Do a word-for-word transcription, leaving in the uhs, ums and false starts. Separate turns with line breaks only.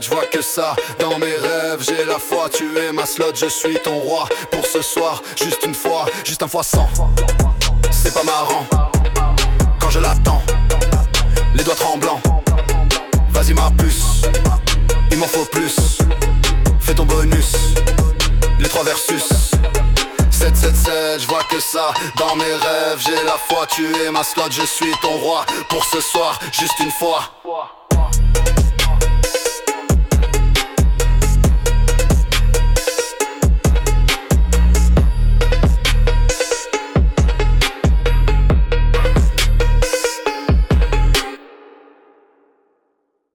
sept, je vois que ça dans mes rêves. J'ai la foi, tu es ma slot, je suis ton roi. Pour ce soir, juste une fois, juste un fois cent. C'est pas marrant quand je l'attends, les doigts tremblants. Vas-y ma puce, il m'en faut plus. Fais ton bonus, les trois versus. Sept, sept, sept, je vois que ça dans mes rêves. J'ai la foi, tu es ma slot, je suis ton roi. Pour ce soir, juste une fois.